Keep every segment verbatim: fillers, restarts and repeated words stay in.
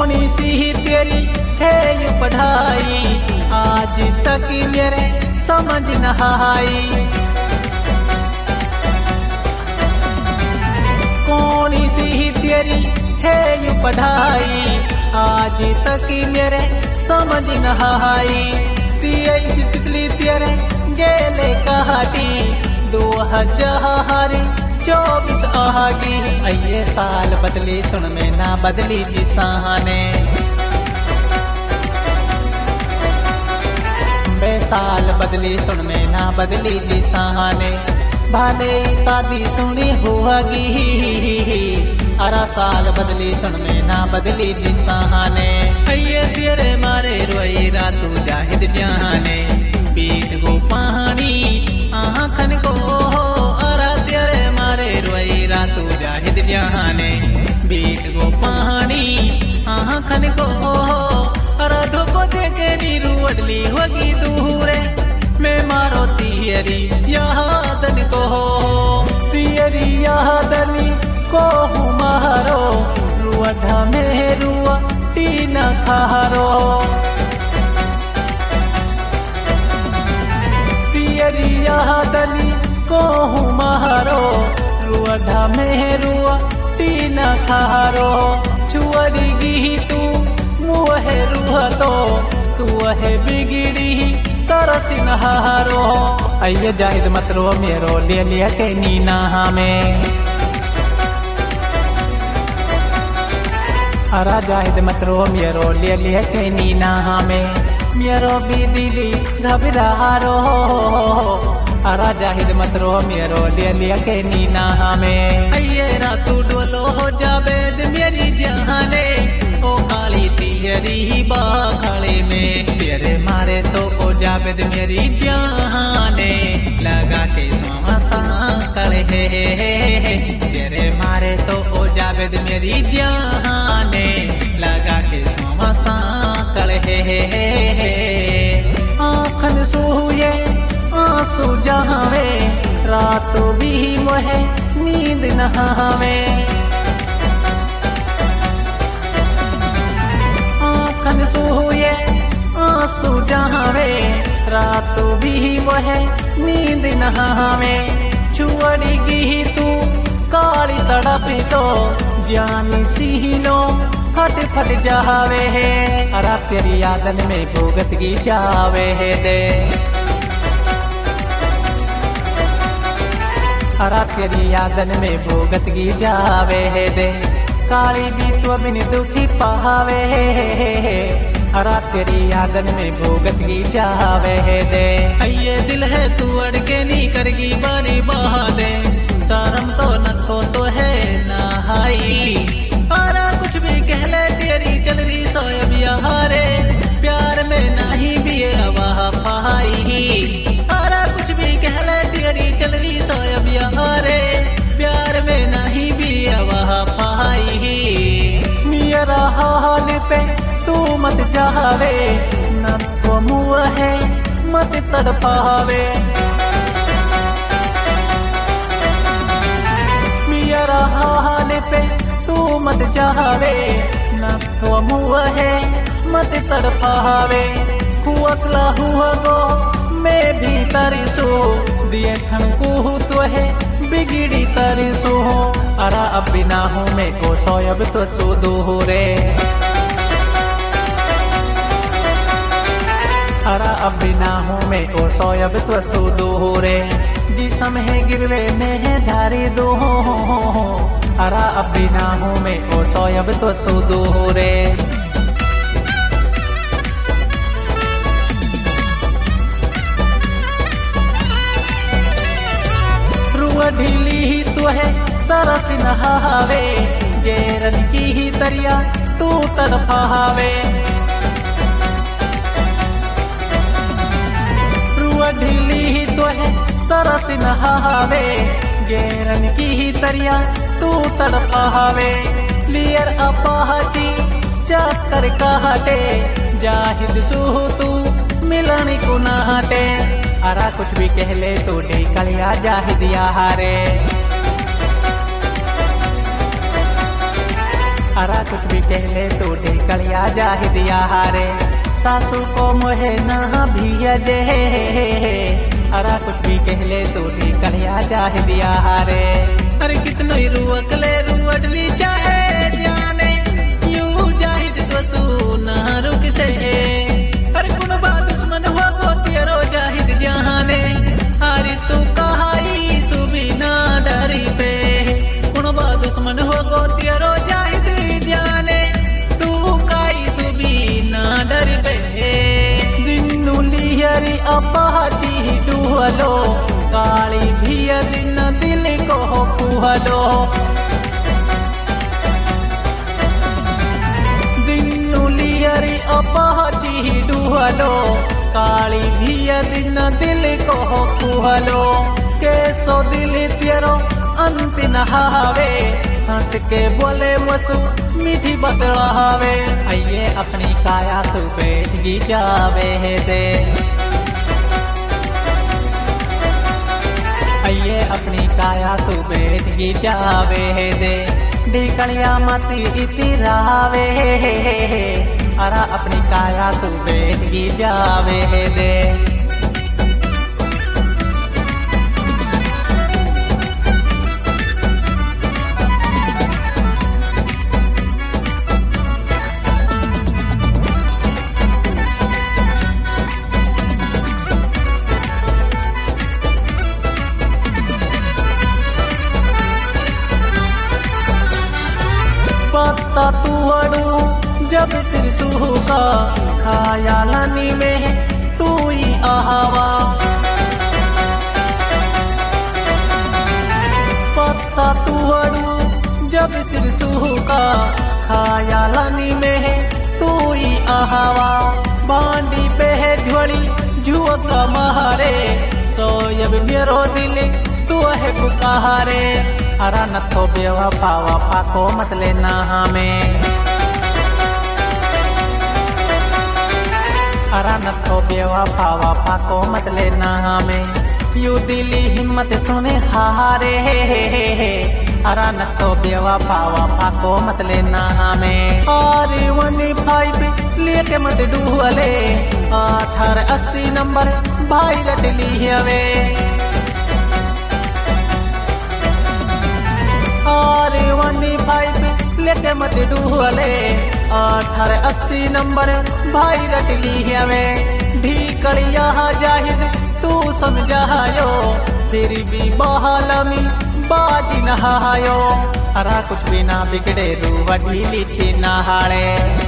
कौनी सी तेरी है ये पढ़ाई, आज तक मेरे समझ न आई। कौनी सी तेरी है ये पढ़ाई, आज तक मेरे समझ न आई। तेईस तितली तेरे गेले कहाटी, दो हजार चौबीस आगी। ये साल बदली सुन में ना बदली जी सहाने, बे साल बदली सुन में ना बदली जी सहाने। भले शादी सुनी हुआगी, अरा साल बदली सुन में ना बदली जी सहाने। ये तेरे मारे रोई रातू जाहिद जहाने, पीठ गो पानी आँखन को, अरा तेरे मारे रोई रातू जाहिद जहाने, बीट गो पानी आँखन को। अरा धोको देखे नीरू अडली होगी दूरे, मैं मारो तियरी यादन को, तियरी यादनी को मारो। रुआ में रुआ टीना खारो, तियरी यादनी को मारो। रुआ में रुआ टीना खारो, छुअरी गी तू मुँह रुआ तो, तू है बिगड़ी तरस नहारो। अये जाहिद मत रो मेरो ले लिया के नीना हमें, अरा जाहिद मत रो मेरो ले लिया के नीना हमें। मेरो भी दिली घबरा रो, अरा जाहिद मत रो मेरो ले लिया के नीना हमें। अये रातू डोलो हो जावेद मेरी जहाने, ओ काली तियरी बाखड़े में। तेरे मारे तो ओ जावेद मेरी जहाने, लगा के स्वामा सांकड़े। तेरे मारे तो ओ जावेद मेरी जहाने, लगा के स्वामा सांकड़े। आँखन सोए आंसू जहावे, रात भी मोहे नींद नहावे। आँखन सोए आंसू जहावे, रात भी मोहे नींद नहावे। छुअड़ी गी तू काली तड़प तो, जानी सीनो फट फट जावे है। अरा तेरी यादन में भुगत गी जावे है दे, अरा तेरी यादन में भुगत गी जावे है दे। काली भी तो बिन दुखी पावे है, अरा तेरी यादन में भुगत गी जावे है दे। ये दिल है तू अड़के नहीं करगी बारी बहा दे, शर्म तो नथो तो है नहाई। अरा कुछ भी कह ले तेरी चल रही सोयब यारे, प्यार में नहीं भी आवाह पाई। अरा कुछ भी कह ले तेरी चल रही सोयब यारे, प्यार में नहीं भी आवाह पाई। मेरा हाल पे तू मत जावे, न तो मुँह है मत तड़पावे। मेरा हाल पे तू मत जावे, न तो मुँह है मत तड़पावे। हुआ हुआ गो मैं भी तरसो, दिए ठनकू तो है बिगड़ी तरसो। अरा अब बिना हूँ मैं को सोयब तो सुदू हो रे, अरा अब बिना हूँ मैं को सोयब तो सुदू हो रे। जिसम है गिरवे में है धारी दो, अरा अब बिना हूँ मैं को सोयब तो सुदू हो रे। रुआ ढीली तो है तरस नहावे, गेरन की ही तरिया तू तड़पावे। रुआ ढीली तो है तरस नहावे, गेरन की ही तरिया तू तड़पावे। लियर अपाची चक्कर काटे, जाहिद सू तू मिलन को नाटे। अरा कुछ भी कह ले तो निकलिया जाहिद यारे, अरा कुछ भी कहले तो ढेकड़िया जाहि दिया हारे सासू को मोहे ना भी दे अरा कुछ भी कहले तो ढेकड़िया जाहि दिया हारे अरे कितनो ही रुअकले रुअडली चाहे जाने यूं जाहिद तो सुना रुक से अरे कुन बा दुश्मन हुआ को तेरो जाहिद जाने अरे तू कहाई सुबी ना डरी पे कुन बा दुश्मन हुआ को तेरो जाहिद जाने तू काई सुबी ना डरी पे दिनु लिहरी अपाची डुहलो काली भी दिन दिल को कुहलो दिनु लिहरी अपाची डुहलो काली भी दिन दिल को कुहलो कैसो दिल तेरो अंत नहावे हंस के बोले मसु मीठी बतलावे आइए अपनी काया सु बैठ गी जावे दे आइए अपनी काया सु बैठ गी जावे दे ढेकड़िया मती इतिरावे अरा अपनी काया सु बैठ गी जावे दे पत्ता तुअड़ू जब सिर सुहुका खाया लानी में तू ही आवा पत्ता तुअड़ू जब सिर सुहुका खाया लानी में तू ही आवा बांडी पे है झोली झुआ महारे सोयब मेरो दिल तू है पुकारे अरा नथो बेवफा वफा को मत लेना हमें अरा नथो बेवफा वफा को मत लेना हमें यू दिली हिम्मत सुने हारे अरा नथो बेवफा वफा को मत लेना हमें और वन फाइव लेके मत डूहले अठारह अस्सी नंबर भाई रट ली हवे और वन फाइव लेके मत डूहले अठारह अस्सी नंबर भाई रट ली हमें ढीकड़िया जाहिद तू समझायो फिर भी बहालमी बाजी नहायो अरा कुछ भी ना बिगड़े रूवा ढीली थी नहाड़े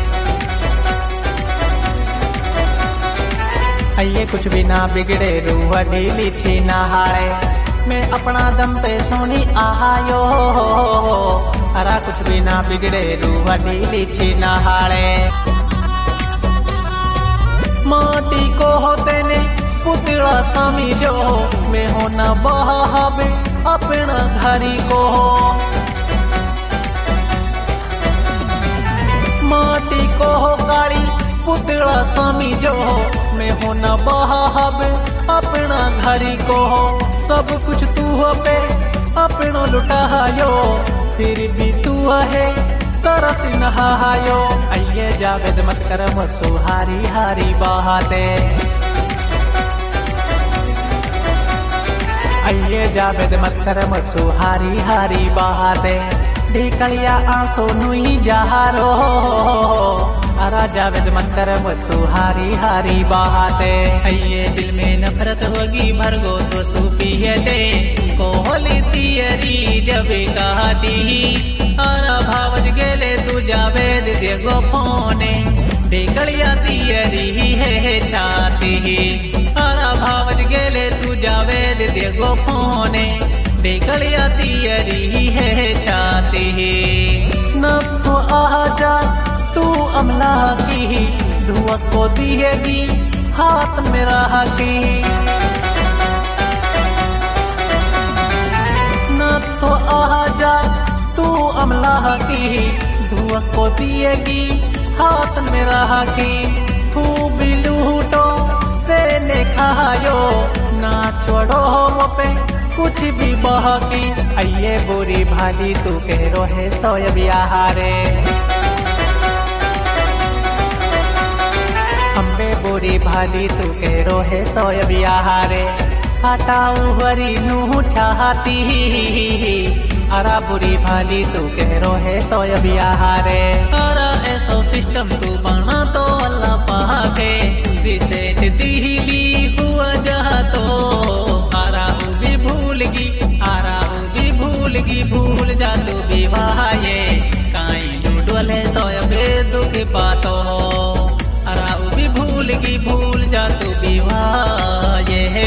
आइए कुछ भी ना बिगड़े रूवा ढीली थी नहाड़े मैं अपना दम पे सोनी आयो अरा कुछ भी ना बिगड़े रूवा ढीली थी नहाड़े माटी को होते ने पुतला समझो मैं हो न बहावे अपना घरी को माटी को हो काली पुतला समझो मैं हो न बहावे अपना घरी को सब कुछ तू हो पे अपनो लुटायो फिर भी तू है तरस नहायो आइए जावेद मत कर मसु हारी हारी बहाते आइए जावेद मत कर मसु हारी हारी बहाते ढेकड़िया आंसू नुई जहारो अरा जावेद मत कर मसु हारी हारी बहाते आइए दिल में नफरत होगी भरगो तो सूपी है दे कोहली तियरी जब काटी अरा भावज गेले तू जावेद देगो फोने ढेकड़िया तियरी है छाती अरा भावज गेले तू जावेद देगो फोने ढेकड़िया तियरी है छाती न तो आजा तू अमला की धुआ को दिएगी हाथ में रहा की न तो आजा तू अमला की धुआ को दिएगी हाथ में रहा की खूब लूटो तेरे ने खायो ना छोड़ो वो पे कुछ भी बहकी अये बुरी भाली तू कह रोहे सोय बिहारे अम्बे बुरी भाली तू कह रोहे सोय बिहारे हटाऊ हरी नू चाहती अरा बुरी भाली तू कह रोहे सोय बिहारे अरा ऐसो सिस्टम तू बना तो अल्लाह पाके रिसेट दिली हुआ जहा तो आरा भी भूल गी आरा भी भूल गी भूल जा तू विवाह ये काई लूडोले सोय बे दुख पातो आरा भी भूल गी भूल जा तू विवाह ये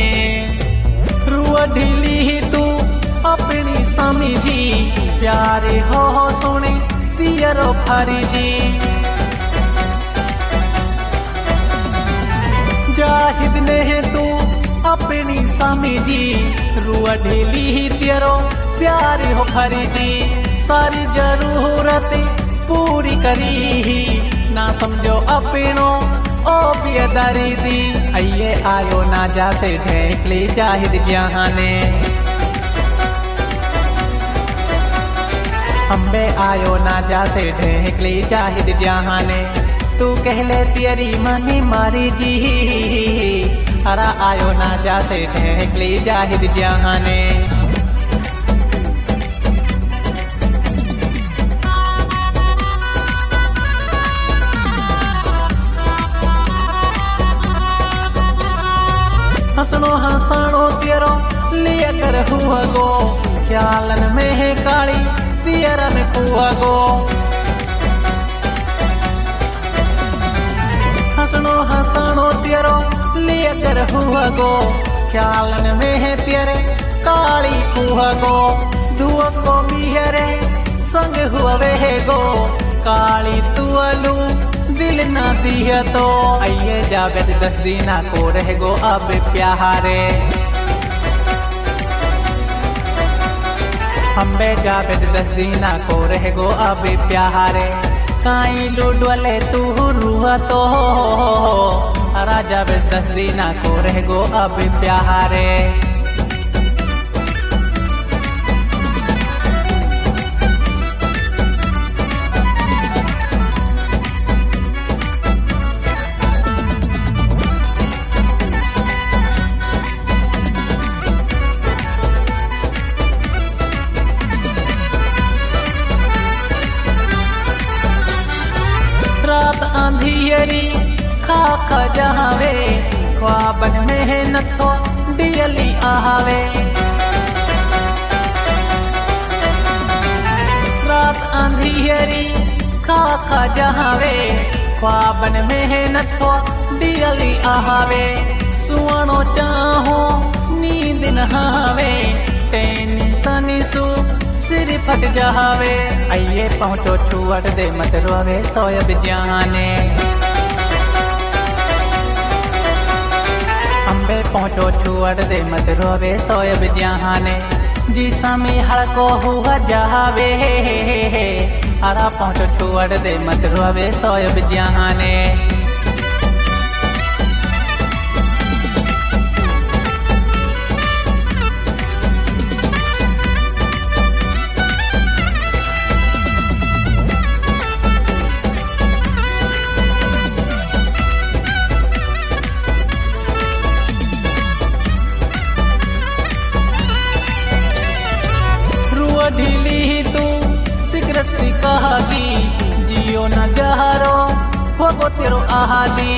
रुआ ढीली तू अपनी स्वामी जी प्यारे हो सोने दियरो फारी जी जाहिद ने तू अपनी स्वामी जी रुआ ढीली ही तेरो प्यारे हो फारी जी सारी जरूरत पूरी करी ना समझो अपनो ओ बेदारी दी अये आयो ना जा से ढेकली जाहिद जहाने अम्बे आयो ना जा से ढेकली जाहिद जहाने तू कहले तेरी मनी मारी जी अरा आयो ना जा से ढेकली जाहिद जहाने हसनो हसानो तेरो लिया कर हुआ गो ख्यालन में है काली तियरा में कुआ गो हसनो हसानो तेरो लिया कर हुआ गो ख्यालन में है तेरे काली कुआ गो धुआ को मिहरे संग हुआ वे गो काली तुअलू दिल ना दिया तो अये जावेद दस दीना को रह गो अब प्यारे अम्बे जावेद दस दीना को रह गो अब प्यारे काई लूडोले तू रुआ तो अरा जावेद दस दीना को रह गो अब प्यारे रात अंधियरी खा खा जहावे ख्वाबन में नथो दियली आवे रात अंधियरी खा खा जहावे ख्वाबन में नथो दियली आवे सुवनो चाहो नींद नहावे टेंशन सु सिर फट जहावे अये पहुँचो छुअट दे मत रोवे सोयब जाने अम्बे पहुँचो छुअट दे मत रोवे सोयब जाने जी समी हड़को हुआ जहावे अरा पहुँचो छुअट दे मत रोवे सोयब जाने ढीली तू सिगरेट सी कहागी जियो न जहरो होगो तेरो आहादी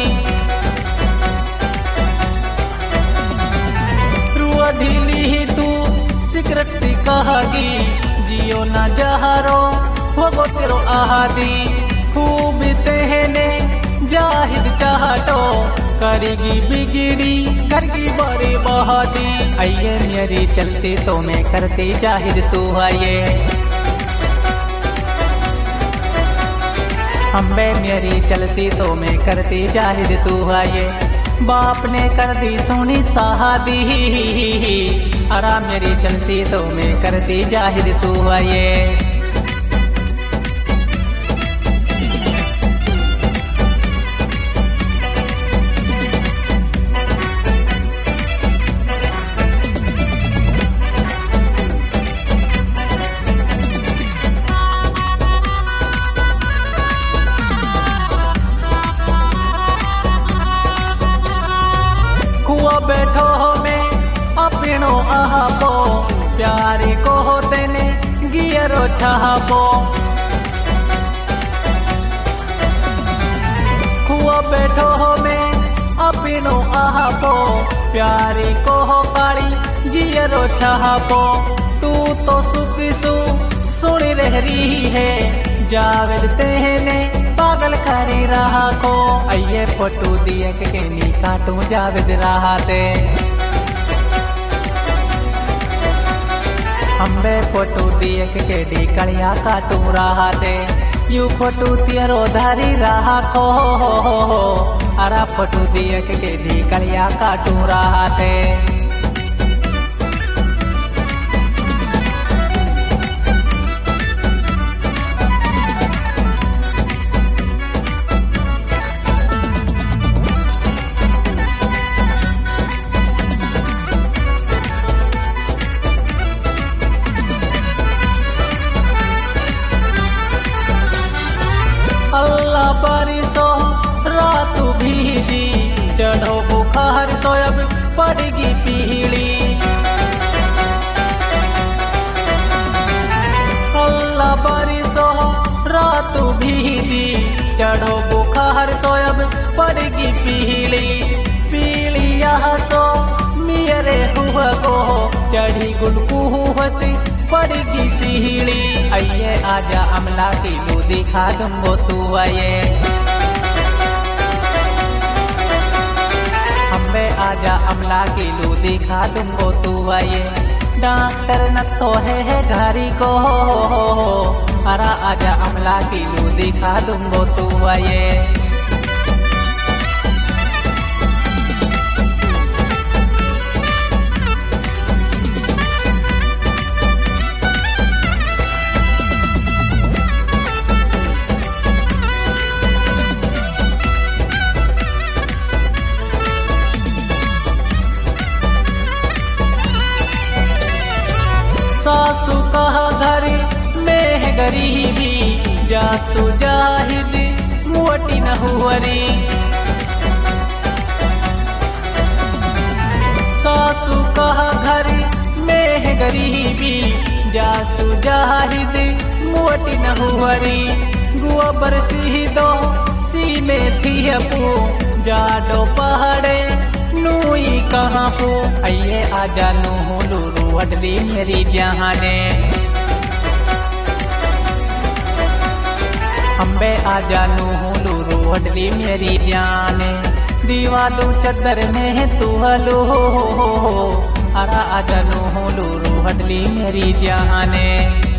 रुआ ढीली तू सिगरेट सी कहागी जियो न जहरो होगो तेरो आहादी खूब तेहने जाहिद चाहतो करेगी बिगड़ी घर की बड़ी बहादी अये मेरी चलती तो मैं करती जाहिद तू आये अम्बे मेरी चलती तो मैं करती जाहिद तू आये बाप ने कर दी सोनी शादी अरा मेरी चलती तो मैं करती जाहिद तू आये बैठो में अपनो आहबो प्यारी को तेने गियरो छाबो खुआ बैठो में अपनो आहबो प्यारी को काली गियरो छाबो तू तो सुखी सु सुनी रहरी है जावेद तेने पागल करी रहा को अये फोटो दिए के नी काटू जावेद रहा ते हम्बे फोटो दिए के डी कलिया काटू रहा ते यू फोटो तियरो धारी रहा को अरा फोटो दिए के डी कलिया काटू रहा ते अल्लाह बारिशो रात भीगी चढ़ो बुखार सोयब पड़गी पीली अल्लाह बारिशो रात भीगी चढ़ो बुखार सोयब पड़गी पीली पीली यहाँ सो मेरे हुआ को चढ़ी गुलकू हसी पड़गी सीढ़ी अये आजा अमला किलू दिखा दूंगो तू आये हम्बे आजा अमला किलू दिखा दूंगो तू आये डॉक्टर न तो है घरी को अरा आजा अमला किलू दिखा दूंगो तू आये सासू कहा घर में गरीबी जासू जाहिद मोटी न हुवरी सासू कहा घर में गरीबी जासू जाहिद मोटी न हुवरी गुआ बरसी दो सी में थी अपू जाडो पहाड़े नूई कहाँ पो अये आजा नू लूरू वडली मेरी जहाने हम्बे आजा नू लूरू वडली मेरी जाने दीवा दू चदर में तू हलो अरा आजा नू लूरू वडली मेरी जहाने।